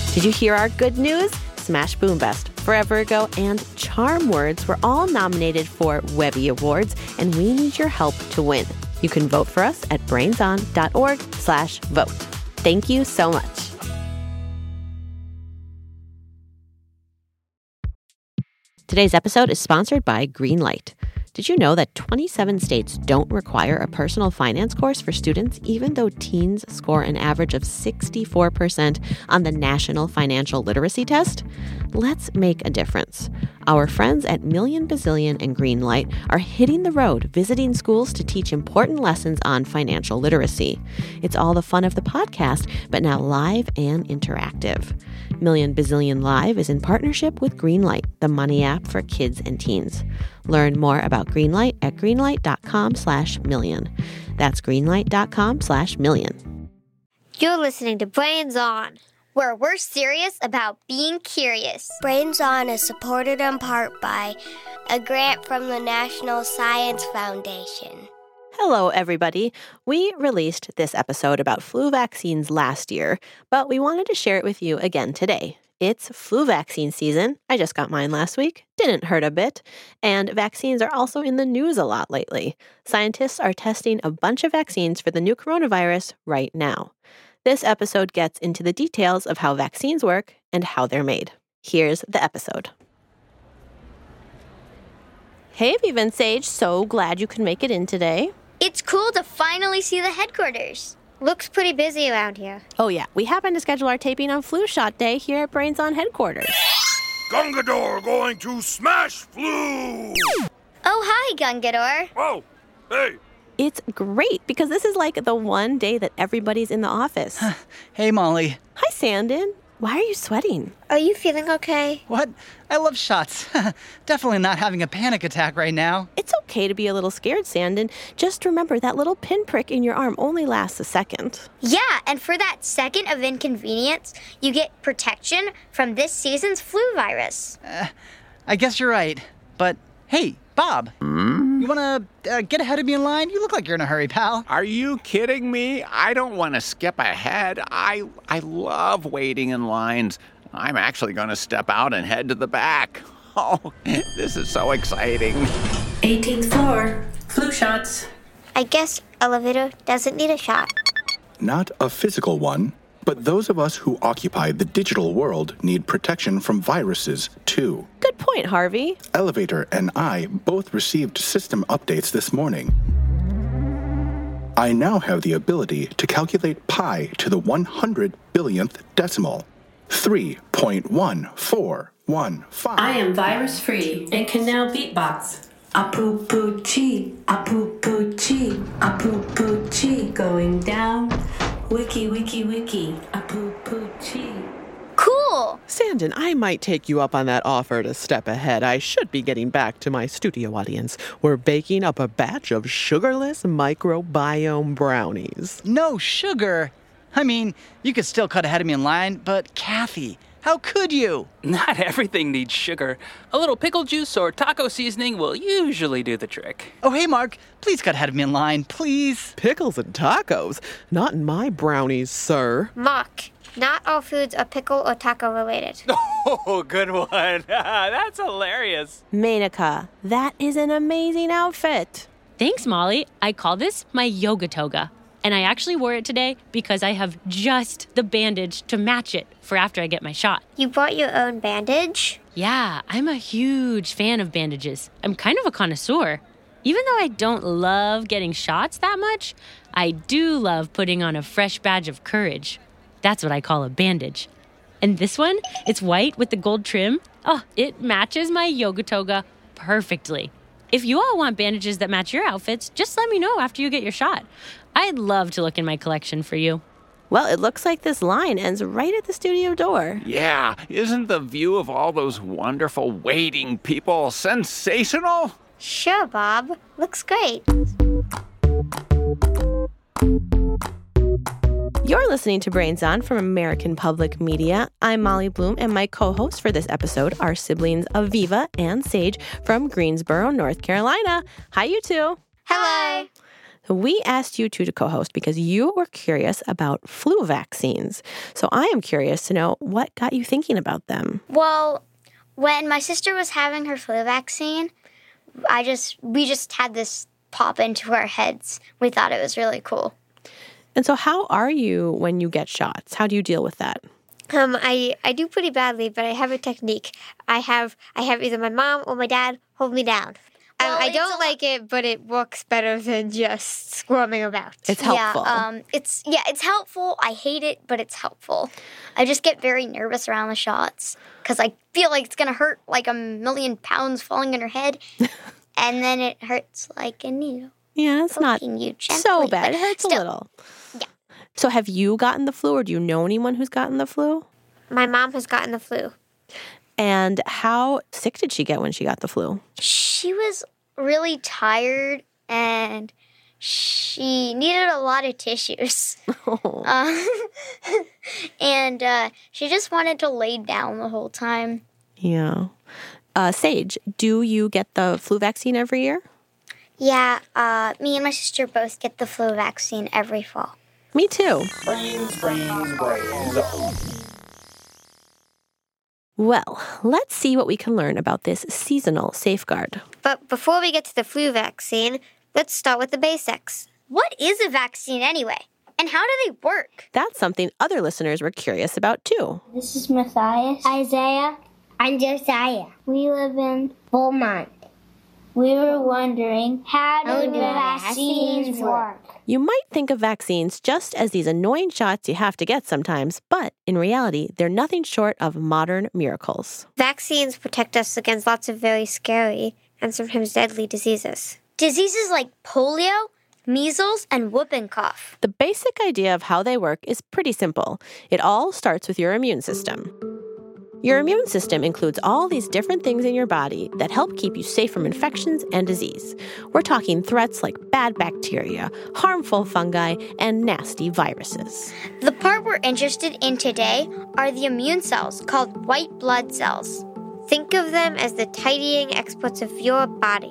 Did you hear our good news? Smash Boom Best, Forever Ago, and Charm Words were all nominated for Webby Awards, and we need your help to win. You can vote for us at brainson.org/vote. Thank you so much. Today's episode is sponsored by Greenlight. Did you know that 27 states don't require a personal finance course for students, even though teens score an average of 64% on the National Financial Literacy Test? Let's make a difference. Our friends at Million Bazillion and Greenlight are hitting the road, visiting schools to teach important lessons on financial literacy. It's all the fun of the podcast, but now live and interactive. Million Bazillion Live is in partnership with Greenlight, the money app for kids and teens. Learn more about Greenlight at greenlight.com/million. That's greenlight.com/million. You're listening to Brains On, where we're serious about being curious. Brains On is supported in part by a grant from the National Science Foundation. Hello, everybody. We released this episode about flu vaccines last year, but we wanted to share it with you again today. It's flu vaccine season. I just got mine last week. Didn't hurt a bit. And vaccines are also in the news a lot lately. Scientists are testing a bunch of vaccines for the new coronavirus right now. This episode gets into the details of how vaccines work and how they're made. Here's the episode. Hey, Viva and Sage. So glad you could make it in today. It's cool to finally see the headquarters. Looks pretty busy around here. Oh, yeah. We happen to schedule our taping on Flu Shot Day here at Brains On headquarters. Gungador going to smash flu! Oh, hi, Gungador. Oh, hey. It's great because this is like the one day that everybody's in the office. Hey, Molly. Hi, Sandon. Why are you sweating? Are you feeling okay? What? I love shots. Definitely not having a panic attack right now. It's okay to be a little scared, Sandon. Just remember that little pinprick in your arm only lasts a second. Yeah, and for that second of inconvenience, you get protection from this season's flu virus. I guess you're right. But, hey, Bob. You want to get ahead of me in line? You look like you're in a hurry, pal. Are you kidding me? I don't want to skip ahead. I love waiting in lines. I'm actually going to step out and head to the back. Oh, this is so exciting. 18th floor. Flu shots. I guess elevator doesn't need a shot. Not a physical one, but those of us who occupy the digital world need protection from viruses, too. Good point, Harvey. Elevator and I both received system updates this morning. I now have the ability to calculate pi to the 100 billionth decimal. 3.1415. I am virus-free and can now beatbox. A-poo-poo-chee, a-poo-poo-chee, a-poo-poo-chee, going down. Wiki, wiki, wiki, a-poo-poo-chee. Cool! Sandon, I might take you up on that offer to step ahead. I should be getting back to my studio audience. We're baking up a batch of sugarless microbiome brownies. No sugar? I mean, you could still cut ahead of me in line, but Kathy, how could you? Not everything needs sugar. A little pickle juice or taco seasoning will usually do the trick. Oh, hey, Mark, please cut ahead of me in line, please. Pickles and tacos? Not in my brownies, sir. Mark, not all foods are pickle or taco related. Oh, good one. That's hilarious. Menaka, that is an amazing outfit. Thanks, Molly. I call this my yoga toga. And I actually wore it today because I have just the bandage to match it for after I get my shot. You brought your own bandage? Yeah, I'm a huge fan of bandages. I'm kind of a connoisseur. Even though I don't love getting shots that much, I do love putting on a fresh badge of courage. That's what I call a bandage. And this one, it's white with the gold trim. Oh, it matches my yoga toga perfectly. If you all want bandages that match your outfits, just let me know after you get your shot. I'd love to look in my collection for you. Well, it looks like this line ends right at the studio door. Yeah, isn't the view of all those wonderful waiting people sensational? Sure, Bob. Looks great. You're listening to Brains On from American Public Media. I'm Molly Bloom, and my co-hosts for this episode are siblings Aviva and Sage from Greensboro, North Carolina. Hi, you two. Hello. We asked you two to co-host because you were curious about flu vaccines. So I am curious to know what got you thinking about them. Well, when my sister was having her flu vaccine, we just had this pop into our heads. We thought it was really cool. And so how are you when you get shots? How do you deal with that? I do pretty badly, but I have a technique. I have either my mom or my dad hold me down. Well, I don't like it, but it works better than just squirming about. It's helpful. Yeah, it's helpful. I hate it, but it's helpful. I just get very nervous around the shots because I feel like it's going to hurt like 1,000,000 pounds falling in her head, and then it hurts like a needle. Yeah, it's not you gently, so bad. It hurts still, a little. Yeah. So have you gotten the flu, or do you know anyone who's gotten the flu? My mom has gotten the flu. And how sick did she get when she got the flu? She was really tired, and she needed a lot of tissues. And she just wanted to lay down the whole time. Yeah. Sage, do you get the flu vaccine every year? Yeah, me and my sister both get the flu vaccine every fall. Me too. Well, let's see what we can learn about this seasonal safeguard. But before we get to the flu vaccine, let's start with the basics. What is a vaccine anyway? And how do they work? That's something other listeners were curious about too. This is Matthias. Isaiah. I'm Josiah. We live in Beaumont. We were wondering, how do the vaccines work? You might think of vaccines just as these annoying shots you have to get sometimes, but in reality, they're nothing short of modern miracles. Vaccines protect us against lots of very scary and sometimes deadly diseases. Diseases like polio, measles, and whooping cough. The basic idea of how they work is pretty simple. It all starts with your immune system. Your immune system includes all these different things in your body that help keep you safe from infections and disease. We're talking threats like bad bacteria, harmful fungi, and nasty viruses. The part we're interested in today are the immune cells, called white blood cells. Think of them as the tidying experts of your body.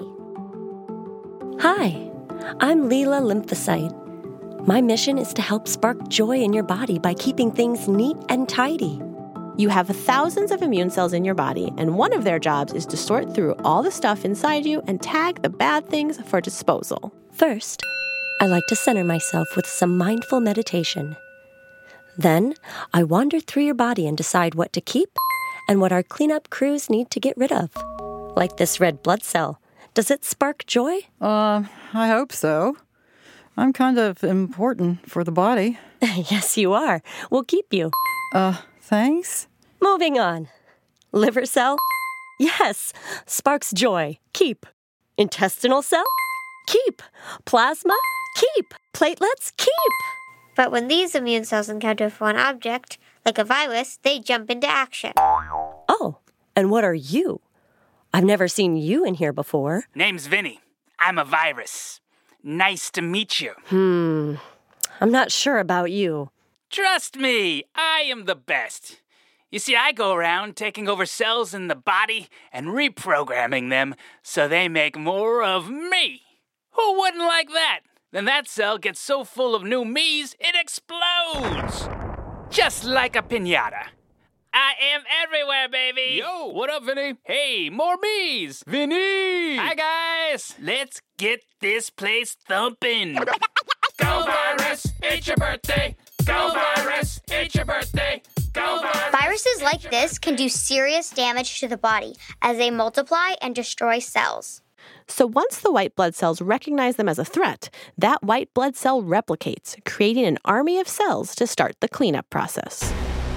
Hi, I'm Leela Lymphocyte. My mission is to help spark joy in your body by keeping things neat and tidy. You have thousands of immune cells in your body, and one of their jobs is to sort through all the stuff inside you and tag the bad things for disposal. First, I like to center myself with some mindful meditation. Then, I wander through your body and decide what to keep and what our cleanup crews need to get rid of. Like this red blood cell. Does it spark joy? I hope so. I'm kind of important for the body. Yes, you are. We'll keep you. Thanks. Moving on. Liver cell? Yes. Sparks joy. Keep. Intestinal cell? Keep. Plasma? Keep. Platelets? Keep. But when these immune cells encounter a foreign object, like a virus, they jump into action. Oh, and what are you? I've never seen you in here before. Name's Vinny. I'm a virus. Nice to meet you. I'm not sure about you. Trust me, I am the best. You see, I go around taking over cells in the body and reprogramming them so they make more of me. Who wouldn't like that? Then that cell gets so full of new me's, it explodes. Just like a piñata. I am everywhere, baby. Yo, what up, Vinny? Hey, more me's. Vinny! Hi, guys. Let's get this place thumping. Go virus, it's your birthday. Go virus, it's your birthday. Go virus. Viruses like this can do serious damage to the body as they multiply and destroy cells. So once the white blood cells recognize them as a threat, that white blood cell replicates, creating an army of cells to start the cleanup process.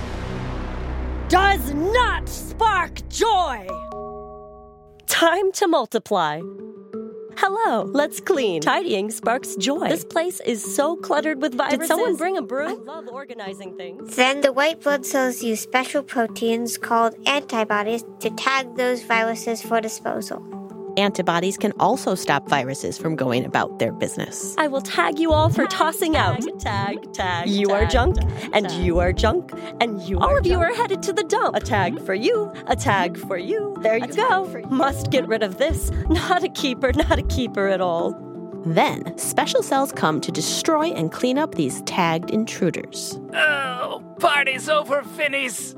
Does not spark joy! Time to multiply. Hello, let's clean. Tidying sparks joy. This place is so cluttered with viruses. Did someone bring a broom? I love organizing things. Then the white blood cells use special proteins called antibodies to tag those viruses for disposal. Antibodies can also stop viruses from going about their business. I will tag you all for tossing out. Tag. You are junk, and you are junk, and you are all of you are headed to the dump. A tag for you, a tag for you. There you go. Must get rid of this. Not a keeper at all. Then, special cells come to destroy and clean up these tagged intruders. Oh, party's over, Finnies.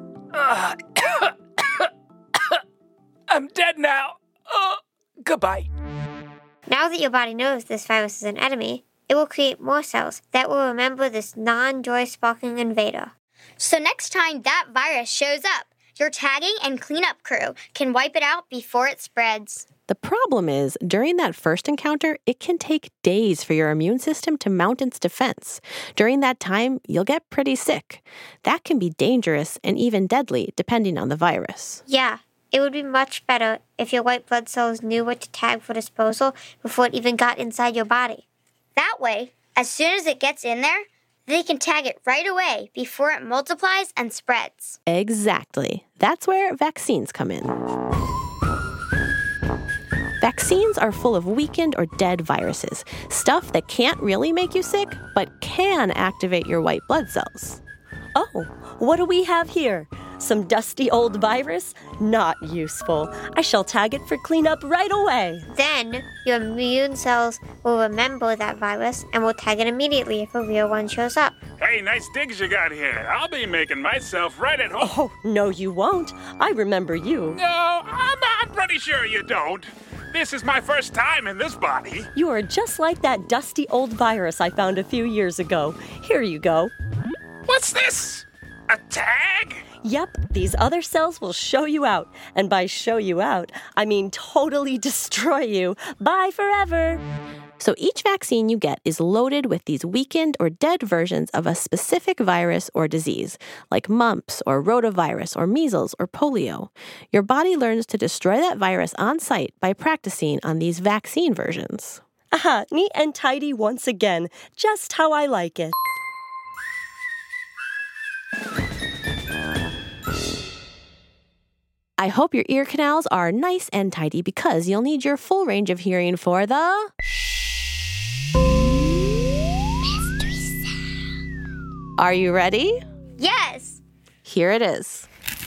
I'm dead now. Goodbye. Now that your body knows this virus is an enemy, it will create more cells that will remember this non-joy-sparking invader. So next time that virus shows up, your tagging and cleanup crew can wipe it out before it spreads. The problem is, during that first encounter, it can take days for your immune system to mount its defense. During that time, you'll get pretty sick. That can be dangerous and even deadly, depending on the virus. Yeah, it would be much better if your white blood cells knew what to tag for disposal before it even got inside your body. That way, as soon as it gets in there, they can tag it right away before it multiplies and spreads. Exactly. That's where vaccines come in. Vaccines are full of weakened or dead viruses, stuff that can't really make you sick, but can activate your white blood cells. Oh, what do we have here? Some dusty old virus? Not useful. I shall tag it for cleanup right away. Then, your immune cells will remember that virus and will tag it immediately if a real one shows up. Hey, nice digs you got here. I'll be making myself right at home. Oh, no you won't. I remember you. No, I'm pretty sure you don't. This is my first time in this body. You are just like that dusty old virus I found a few years ago. Here you go. What's this? A tag? Yep, these other cells will show you out. And by show you out, I mean totally destroy you. Bye forever. So each vaccine you get is loaded with these weakened or dead versions of a specific virus or disease, like mumps or rotavirus or measles or polio. Your body learns to destroy that virus on site by practicing on these vaccine versions. Aha, neat and tidy once again, just how I like it. I hope your ear canals are nice and tidy because you'll need your full range of hearing for the mystery sound. Are you ready? Yes. Here it is.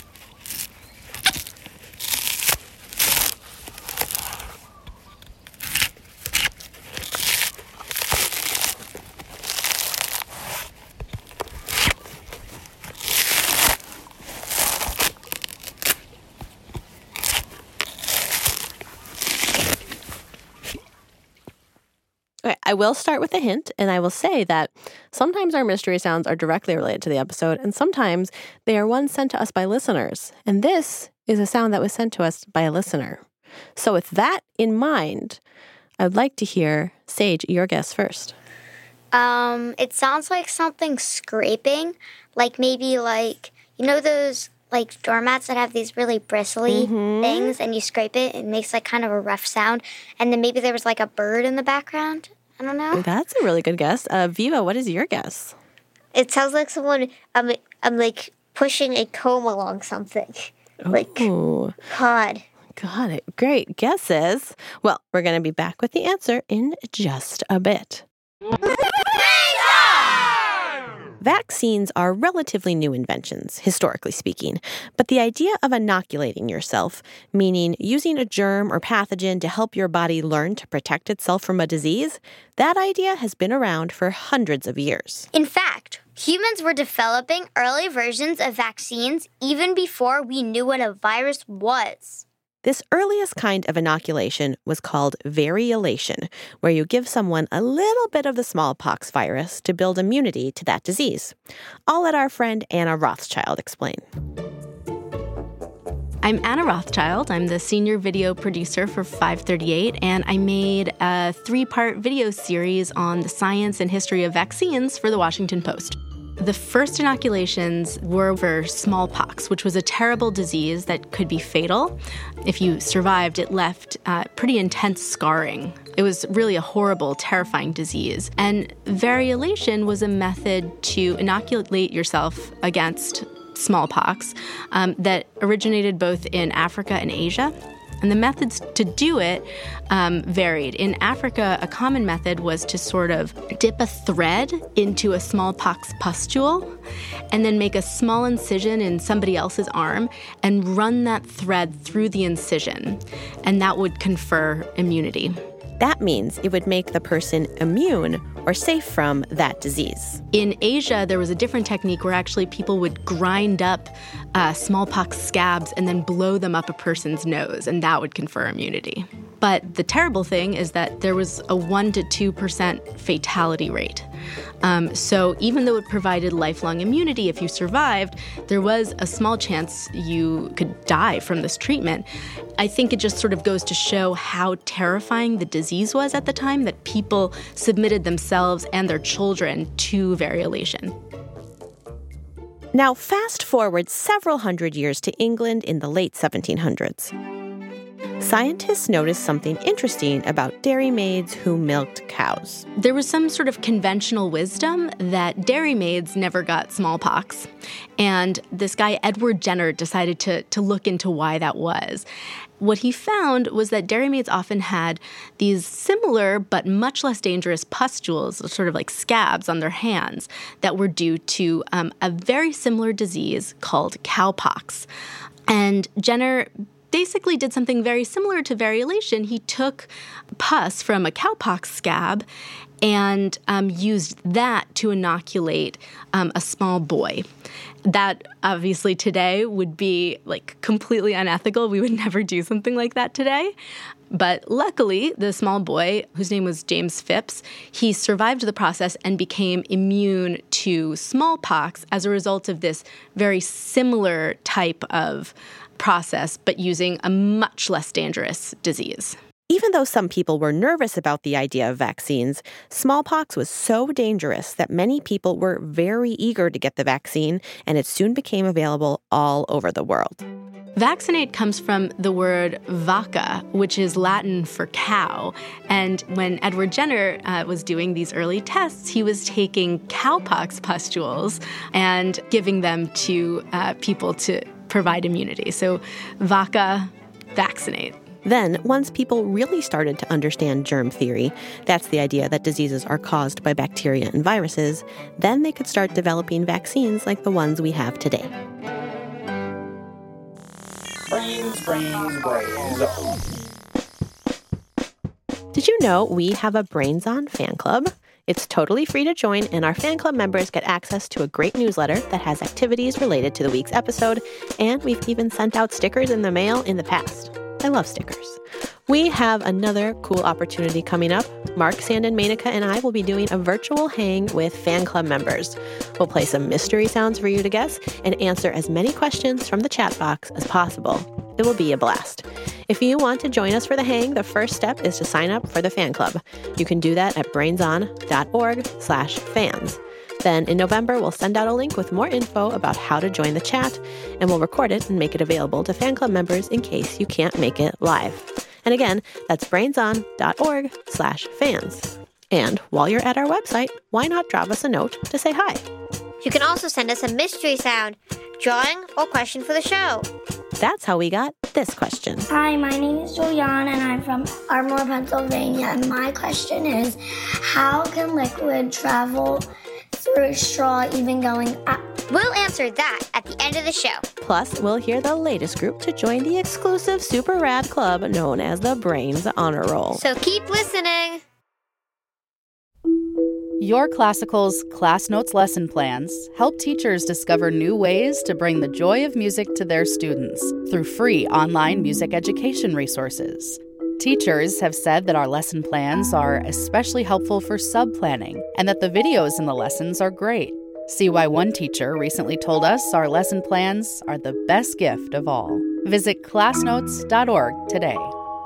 Okay, I will start with a hint, and I will say that sometimes our mystery sounds are directly related to the episode, and sometimes they are ones sent to us by listeners. And this is a sound that was sent to us by a listener. So with that in mind, I would like to hear, Sage, your guess first. It sounds like something scraping, like maybe like, you know those like doormats that have these really bristly things, and you scrape it, it makes like kind of a rough sound, and then maybe there was like a bird in the background. I don't know. That's a really good guess. Viva, what is your guess? It sounds like someone, I'm like pushing a comb along something. Like, God. Got it. Great guesses. Well, we're going to be back with the answer in just a bit. Vaccines are relatively new inventions, historically speaking, but the idea of inoculating yourself, meaning using a germ or pathogen to help your body learn to protect itself from a disease, that idea has been around for hundreds of years. In fact, humans were developing early versions of vaccines even before we knew what a virus was. This earliest kind of inoculation was called variolation, where you give someone a little bit of the smallpox virus to build immunity to that disease. I'll let our friend Anna Rothschild explain. I'm Anna Rothschild. I'm the senior video producer for 538, and I made a 3-part video series on the science and history of vaccines for the Washington Post. The first inoculations were for smallpox, which was a terrible disease that could be fatal. If you survived, it left pretty intense scarring. It was really a horrible, terrifying disease. And variolation was a method to inoculate yourself against smallpox that originated both in Africa and Asia. And the methods to do it varied. In Africa, a common method was to sort of dip a thread into a smallpox pustule and then make a small incision in somebody else's arm and run that thread through the incision. And that would confer immunity. That means it would make the person immune or safe from that disease. In Asia, there was a different technique where actually people would grind up smallpox scabs and then blow them up a person's nose, and that would confer immunity. But the terrible thing is that there was a 1% to 2% fatality rate. So even though it provided lifelong immunity if you survived, there was a small chance you could die from this treatment. I think it just sort of goes to show how terrifying the disease was at the time that people submitted themselves and their children to variolation. Now, fast forward several hundred years to England in the late 1700s. Scientists noticed something interesting about dairymaids who milked cows. There was some sort of conventional wisdom that dairymaids never got smallpox. And this guy, Edward Jenner, decided to look into why that was. What he found was that dairymaids often had these similar but much less dangerous pustules, sort of like scabs on their hands, that were due to a very similar disease called cowpox. And Jenner basically did something very similar to variolation. He took pus from a cowpox scab and used that to inoculate a small boy. That obviously today would be like completely unethical. We would never do something like that today. But luckily, the small boy, whose name was James Phipps, he survived the process and became immune to smallpox as a result of this very similar type of process, but using a much less dangerous disease. Even though some people were nervous about the idea of vaccines, smallpox was so dangerous that many people were very eager to get the vaccine, and it soon became available all over the world. Vaccinate comes from the word vacca, which is Latin for cow. And when Edward Jenner was doing these early tests, he was taking cowpox pustules and giving them to people to provide immunity. So vacca, vaccinate. Then, once people really started to understand germ theory, that's the idea that diseases are caused by bacteria and viruses, then they could start developing vaccines like the ones we have today. Brains. Did you know we have a Brains On fan club? It's totally free to join, and our fan club members get access to a great newsletter that has activities related to the week's episode, and we've even sent out stickers in the mail in the past. I love stickers. We have another cool opportunity coming up. Mark, Sand, and Menaka and I will be doing a virtual hang with fan club members. We'll play some mystery sounds for you to guess and answer as many questions from the chat box as possible. It will be a blast. If you want to join us for the hang, the first step is to sign up for the fan club. You can do that at brainson.org/fans. Then in November, we'll send out a link with more info about how to join the chat, and we'll record it and make it available to fan club members in case you can't make it live. And again, that's brainson.org/fans. And while you're at our website, why not drop us a note to say hi? You can also send us a mystery sound, drawing, or question for the show. That's how we got this question. Hi, my name is Juliana, and I'm from Ardmore, Pennsylvania. And my question is, how can liquid travel through a straw even going up? We'll answer that at the end of the show. Plus, we'll hear the latest group to join the exclusive super rad club known as the Brains Honor Roll. So keep listening. Your Classical's Class Notes lesson plans help teachers discover new ways to bring the joy of music to their students through free online music education resources. Teachers have said that our lesson plans are especially helpful for sub-planning and that the videos in the lessons are great. See why one teacher recently told us our lesson plans are the best gift of all. Visit classnotes.org today.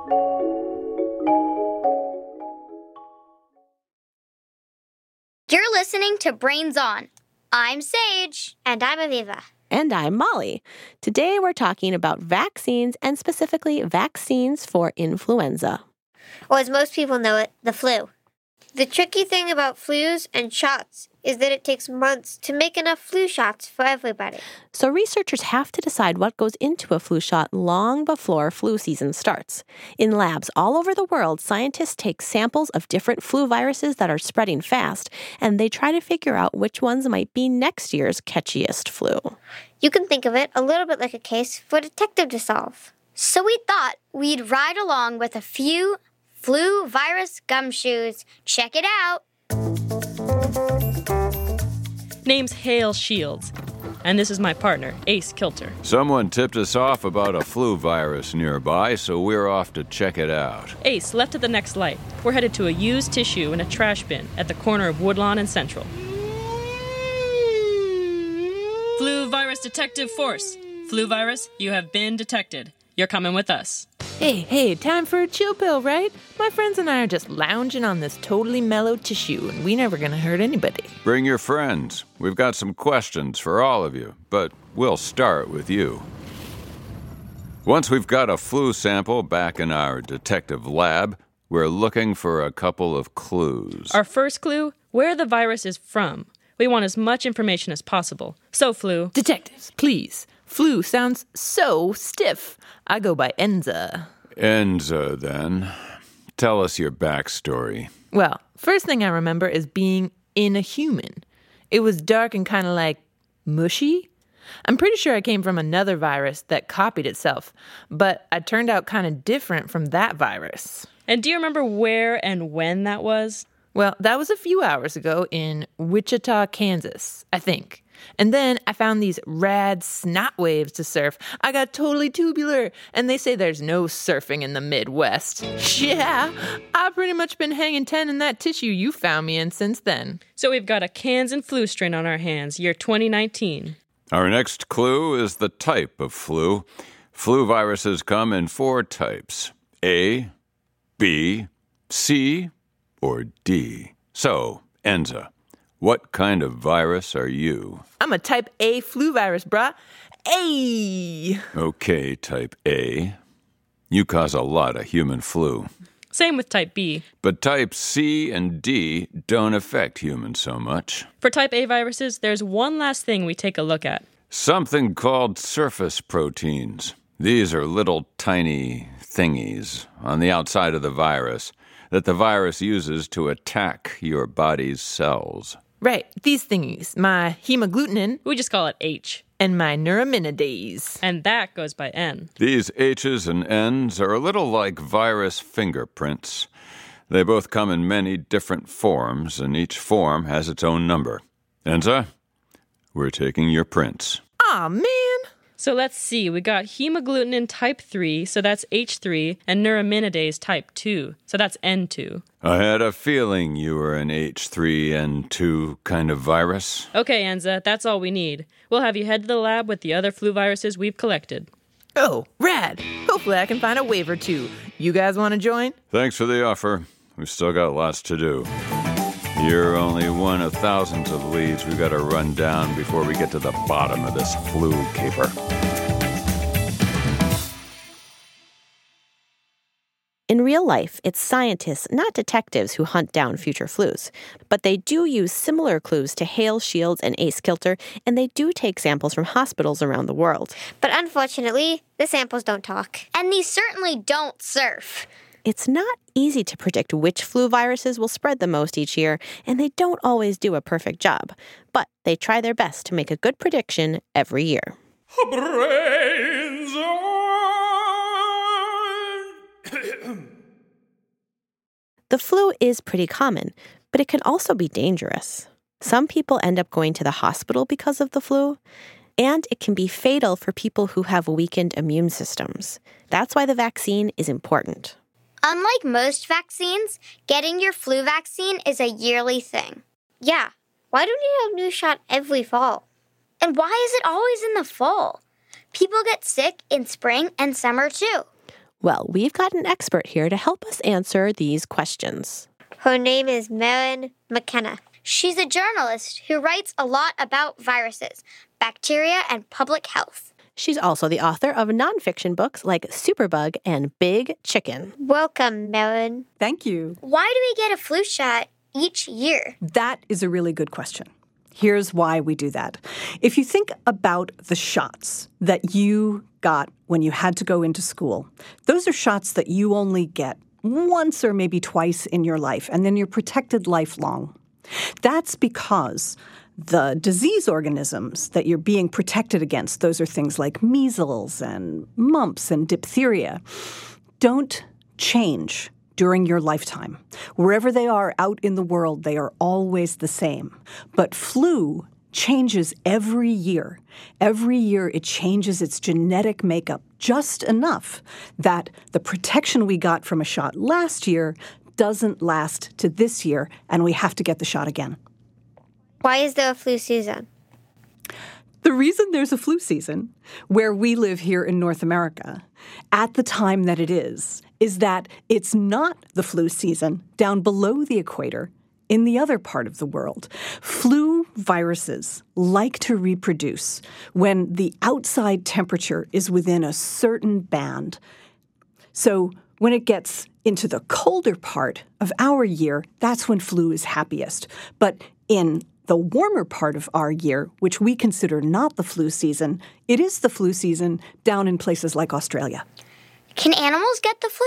You're listening to Brains On. I'm Sage. And I'm Aviva. And I'm Molly. Today we're talking about vaccines, and specifically vaccines for influenza. Or as most people know it, the flu. The tricky thing about flus and shots is that it takes months to make enough flu shots for everybody. So researchers have to decide what goes into a flu shot long before flu season starts. In labs all over the world, scientists take samples of different flu viruses that are spreading fast, and they try to figure out which ones might be next year's catchiest flu. You can think of it a little bit like a case for a detective to solve. So we thought we'd ride along with a few Flu Virus Gumshoes. Check it out. Name's Hale Shields, and this is my partner, Ace Kilter. Someone tipped us off about a flu virus nearby, so we're off to check it out. Ace, left at the next light. We're headed to a used tissue in a trash bin at the corner of Woodlawn and Central. Flu Virus Detective Force. Flu virus, you have been detected. You're coming with us. Hey, time for a chill pill, right? My friends and I are just lounging on this totally mellow tissue, and we never gonna hurt anybody. Bring your friends. We've got some questions for all of you, but we'll start with you. Once we've got a flu sample back in our detective lab, we're looking for a couple of clues. Our first clue, where the virus is from. We want as much information as possible. So, Flu. Detectives, please. Flu sounds so stiff. I go by Enza. Enza, then. Tell us your backstory. Well, first thing I remember is being in a human. It was dark and kind of like mushy. I'm pretty sure I came from another virus that copied itself, but I turned out kind of different from that virus. And do you remember where and when that was? Well, that was a few hours ago in Wichita, Kansas, I think. And then I found these rad snot waves to surf. I got totally tubular, and they say there's no surfing in the Midwest. Yeah, I've pretty much been hanging 10 in that tissue you found me in since then. So we've got a Kansan flu strain on our hands, year 2019. Our next clue is the type of flu. Flu viruses come in 4 types: A, B, C, or D. So, Enza, what kind of virus are you? I'm a type A flu virus, brah. A. Okay, type A. You cause a lot of human flu. Same with type B. But type C and D don't affect humans so much. For type A viruses, there's one last thing we take a look at. Something called surface proteins. These are little tiny thingies on the outside of the virus that the virus uses to attack your body's cells. Right, these thingies. My hemagglutinin. We just call it H. And my neuraminidase. And that goes by N. These H's and N's are a little like virus fingerprints. They both come in many different forms, and each form has its own number. Enza, we're taking your prints. Aw, man. So let's see, we got hemagglutinin type 3, so that's H3, and neuraminidase type 2, so that's N2. I had a feeling you were an H3N2 kind of virus. Okay, Enza, that's all we need. We'll have you head to the lab with the other flu viruses we've collected. Oh, rad. Hopefully I can find a wave or two. You guys want to join? Thanks for the offer. We've still got lots to do. You're only one of thousands of leads we've got to run down before we get to the bottom of this flu caper. In real life, it's scientists, not detectives, who hunt down future flus. But they do use similar clues to Hale Shields and Ace Kilter, and they do take samples from hospitals around the world. But unfortunately, the samples don't talk. And these certainly don't surf. It's not easy to predict which flu viruses will spread the most each year, and they don't always do a perfect job. But they try their best to make a good prediction every year. Brains The flu is pretty common, but it can also be dangerous. Some people end up going to the hospital because of the flu, and it can be fatal for people who have weakened immune systems. That's why the vaccine is important. Unlike most vaccines, getting your flu vaccine is a yearly thing. Yeah, why do we need a new shot every fall? And why is it always in the fall? People get sick in spring and summer too. Well, we've got an expert here to help us answer these questions. Her name is Marin McKenna. She's a journalist who writes a lot about viruses, bacteria, and public health. She's also the author of nonfiction books like Superbug and Big Chicken. Welcome, Marin. Thank you. Why do we get a flu shot each year? That is a really good question. Here's why we do that. If you think about the shots that you got when you had to go into school, those are shots that you only get once or maybe twice in your life, and then you're protected lifelong. That's because the disease organisms that you're being protected against, those are things like measles and mumps and diphtheria, don't change during your lifetime. Wherever they are out in the world, they are always the same. But flu changes every year. Every year it changes its genetic makeup just enough that the protection we got from a shot last year doesn't last to this year, and we have to get the shot again. Why is there a flu season? The reason there's a flu season, where we live here in North America, at the time that it is that it's not the flu season down below the equator in the other part of the world. Flu viruses like to reproduce when the outside temperature is within a certain band. So when it gets into the colder part of our year, that's when flu is happiest. But in the warmer part of our year, which we consider not the flu season, it is the flu season down in places like Australia. Can animals get the flu?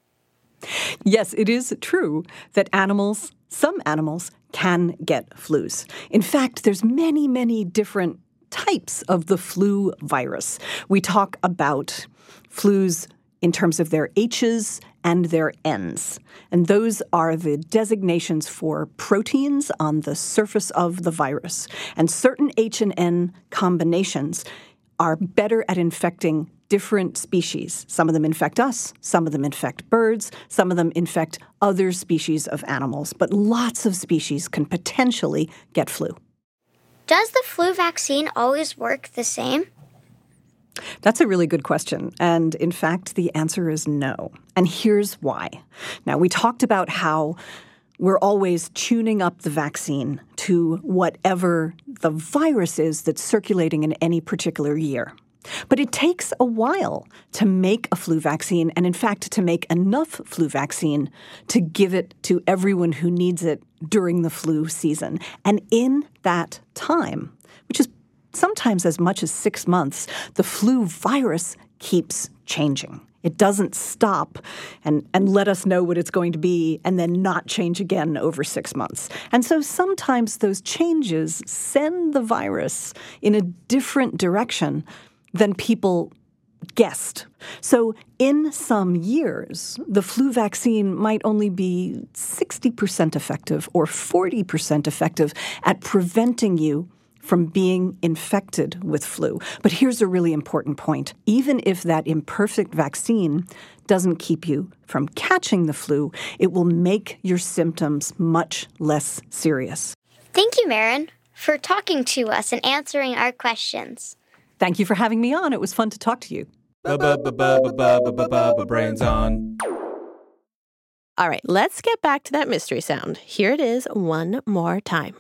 Yes, it is true that some animals can get flus. In fact, there's many, many different types of the flu virus. We talk about flus in terms of their H's and their N's. And those are the designations for proteins on the surface of the virus. And certain H and N combinations are better at infecting different species. Some of them infect us, some of them infect birds, some of them infect other species of animals. But lots of species can potentially get flu. Does the flu vaccine always work the same? That's a really good question. And in fact, the answer is no. And here's why. Now, we talked about how we're always tuning up the vaccine to whatever the virus is that's circulating in any particular year. But it takes a while to make a flu vaccine, and in fact, to make enough flu vaccine to give it to everyone who needs it during the flu season. And in that time, which is sometimes as much as 6 months, the flu virus keeps changing. It doesn't stop and let us know what it's going to be and then not change again over 6 months. And so sometimes those changes send the virus in a different direction than people guessed. So in some years, the flu vaccine might only be 60% effective or 40% effective at preventing you from being infected with flu. But here's a really important point. Even if that imperfect vaccine doesn't keep you from catching the flu, it will make your symptoms much less serious. Thank you, Marin, for talking to us and answering our questions. Thank you for having me on. It was fun to talk to you. Brains on. All right, let's get back to that mystery sound. Here it is one more time.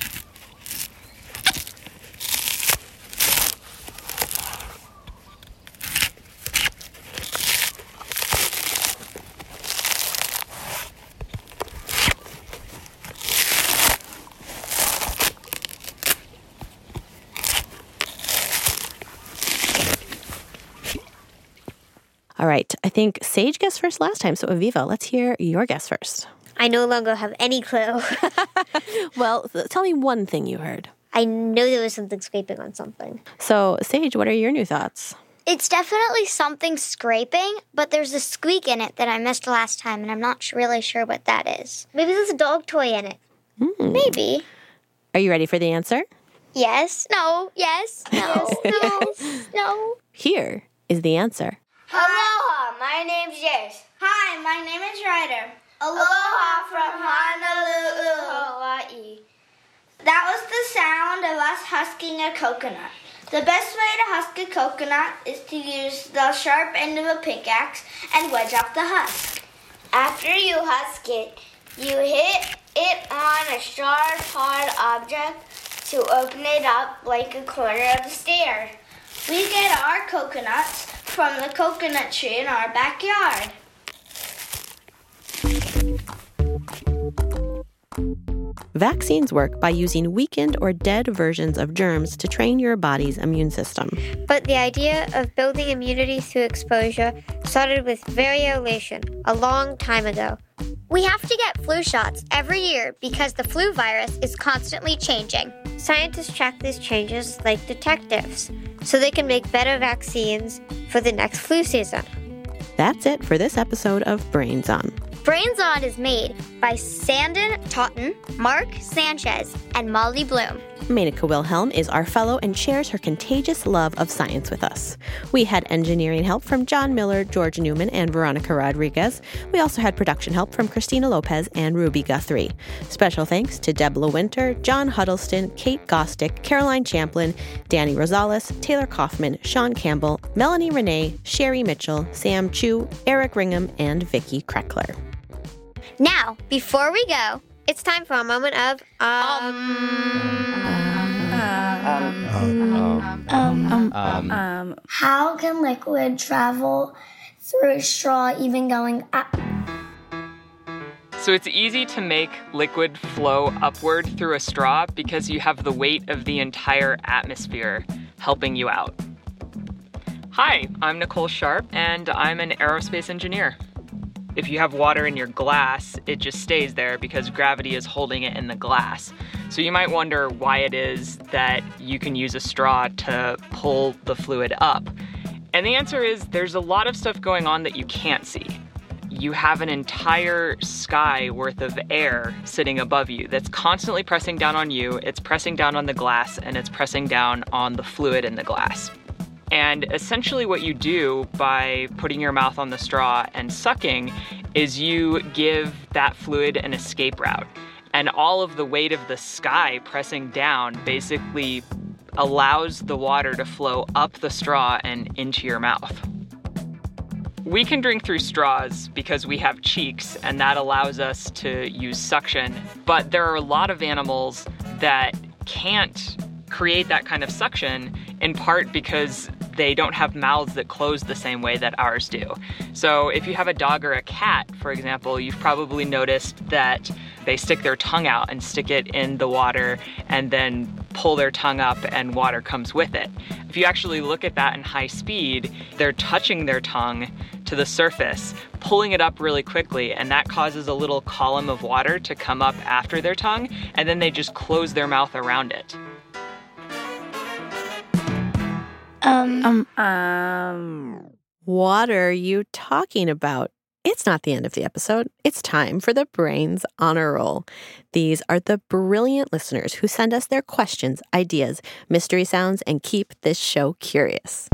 All right, I think Sage guessed first last time, so Aviva, let's hear your guess first. I no longer have any clue. Well, tell me one thing you heard. I know there was something scraping on something. So, Sage, what are your new thoughts? It's definitely something scraping, but there's a squeak in it that I missed last time, and I'm not really sure what that is. Maybe there's a dog toy in it. Maybe. Are you ready for the answer? Yes. No. Yes. No. Yes. No. Here is the answer. Aloha, my name's Jace. Hi, my name is Ryder. Aloha from Honolulu, Hawaii. That was the sound of us husking a coconut. The best way to husk a coconut is to use the sharp end of a pickaxe and wedge out the husk. After you husk it, you hit it on a sharp, hard object to open it up like a corner of a stair. We get our coconuts from the coconut tree in our backyard. Vaccines work by using weakened or dead versions of germs to train your body's immune system. But the idea of building immunity through exposure started with variolation a long time ago. We have to get flu shots every year because the flu virus is constantly changing. Scientists track these changes like detectives, so they can make better vaccines for the next flu season. That's it for this episode of Brains On. Brains On is made by Sandon Totten, Mark Sanchez, and Molly Bloom. Menaka Wilhelm is our fellow and shares her contagious love of science with us. We had engineering help from John Miller, George Newman, and Veronica Rodriguez. We also had production help from Christina Lopez and Ruby Guthrie. Special thanks to Deb LeWinter, John Huddleston, Kate Gostick, Caroline Champlin, Danny Rosales, Taylor Kaufman, Sean Campbell, Melanie Renee, Sherry Mitchell, Sam Chu, Eric Ringham, and Vicky Kreckler. Now, before we go, it's time for a moment of How can liquid travel through a straw even going up? So it's easy to make liquid flow upward through a straw because you have the weight of the entire atmosphere helping you out. Hi, I'm Nicole Sharp, and I'm an aerospace engineer. If you have water in your glass, it just stays there because gravity is holding it in the glass. So you might wonder why it is that you can use a straw to pull the fluid up. And the answer is there's a lot of stuff going on that you can't see. You have an entire sky worth of air sitting above you that's constantly pressing down on you, it's pressing down on the glass, and it's pressing down on the fluid in the glass. And essentially what you do by putting your mouth on the straw and sucking is you give that fluid an escape route. And all of the weight of the sky pressing down basically allows the water to flow up the straw and into your mouth. We can drink through straws because we have cheeks, and that allows us to use suction. But there are a lot of animals that can't create that kind of suction, in part because they don't have mouths that close the same way that ours do. So if you have a dog or a cat, for example, you've probably noticed that they stick their tongue out and stick it in the water and then pull their tongue up and water comes with it. If you actually look at that in high speed, they're touching their tongue to the surface, pulling it up really quickly, and that causes a little column of water to come up after their tongue, and then they just close their mouth around it. What are you talking about? It's not the end of the episode. It's time for the Brains Honor Roll. These are the brilliant listeners who send us their questions, ideas, mystery sounds, and keep this show curious.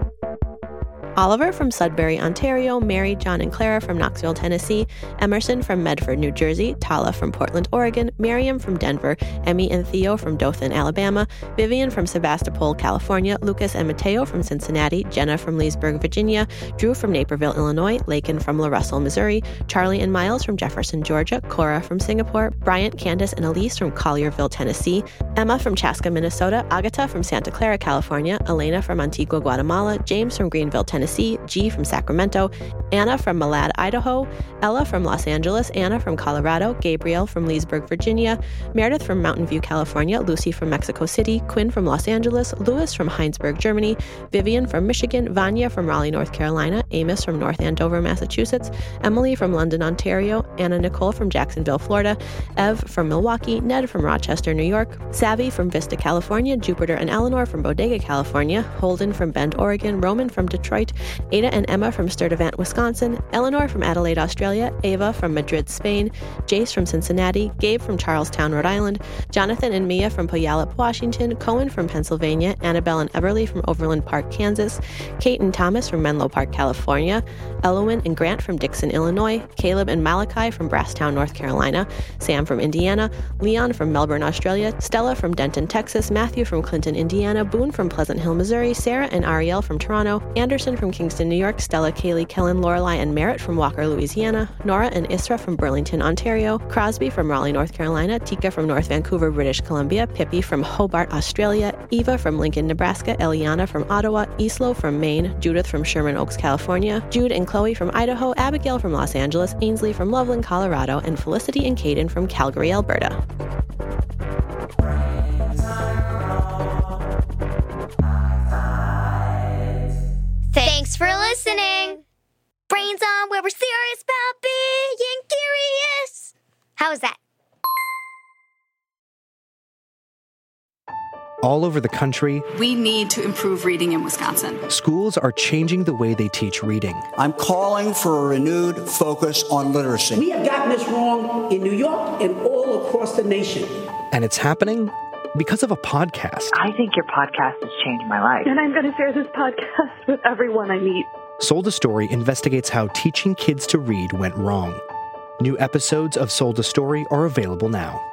Oliver from Sudbury, Ontario, Mary, John, and Clara from Knoxville, Tennessee, Emerson from Medford, New Jersey, Tala from Portland, Oregon, Miriam from Denver, Emmy and Theo from Dothan, Alabama, Vivian from Sebastopol, California, Lucas and Mateo from Cincinnati, Jenna from Leesburg, Virginia, Drew from Naperville, Illinois, Lakin from La Russell, Missouri, Charlie and Miles from Jefferson, Georgia, Cora from Singapore, Bryant, Candace, and Elise from Collierville, Tennessee, Emma from Chaska, Minnesota, Agata from Santa Clara, California, Elena from Antigua, Guatemala, James from Greenville, Tennessee, G from Sacramento, Anna from Malad, Idaho, Ella from Los Angeles, Anna from Colorado, Gabriel from Leesburg, Virginia, Meredith from Mountain View, California, Lucy from Mexico City, Quinn from Los Angeles, Louis from Heinsberg, Germany, Vivian from Michigan, Vanya from Raleigh, North Carolina, Amos from North Andover, Massachusetts, Emily from London, Ontario, Anna Nicole from Jacksonville, Florida, Ev from Milwaukee, Ned from Rochester, New York, Savvy from Vista, California, Jupiter and Eleanor from Bodega, California, Holden from Bend, Oregon, Roman from Detroit, Ada and Emma from Sturtevant, Wisconsin, Eleanor from Adelaide, Australia, Ava from Madrid, Spain, Jace from Cincinnati, Gabe from Charlestown, Rhode Island, Jonathan and Mia from Puyallup, Washington, Cohen from Pennsylvania, Annabelle and Everly from Overland Park, Kansas, Kate and Thomas from Menlo Park, California, Elowin and Grant from Dixon, Illinois, Caleb and Malachi from Brasstown, North Carolina, Sam from Indiana, Leon from Melbourne, Australia, Stella from Denton, Texas, Matthew from Clinton, Indiana, Boone from Pleasant Hill, Missouri, Sarah and Ariel from Toronto, Anderson from Kingston, New York, Stella, Kaylee, Kellen, Lorelei, and Merritt from Walker, Louisiana, Nora and Isra from Burlington, Ontario, Crosby from Raleigh, North Carolina, Tika from North Vancouver, British Columbia, Pippi from Hobart, Australia, Eva from Lincoln, Nebraska, Eliana from Ottawa, Islo from Maine, Judith from Sherman Oaks, California, Jude and Chloe from Idaho, Abigail from Los Angeles, Ainsley from Loveland, Colorado, and Felicity and Caden from Calgary, Alberta. Thanks for listening. Brains On, where we're serious about being curious. How was that? all over the country, we need to improve reading in Wisconsin. Schools are changing the way they teach reading. I'm calling for a renewed focus on literacy. We have gotten this wrong in New York and all across the nation. And it's happening because of a podcast. I think your podcast has changed my life. And I'm going to share this podcast with everyone I meet. Sold a Story investigates how teaching kids to read went wrong. New episodes of Sold a Story are available now.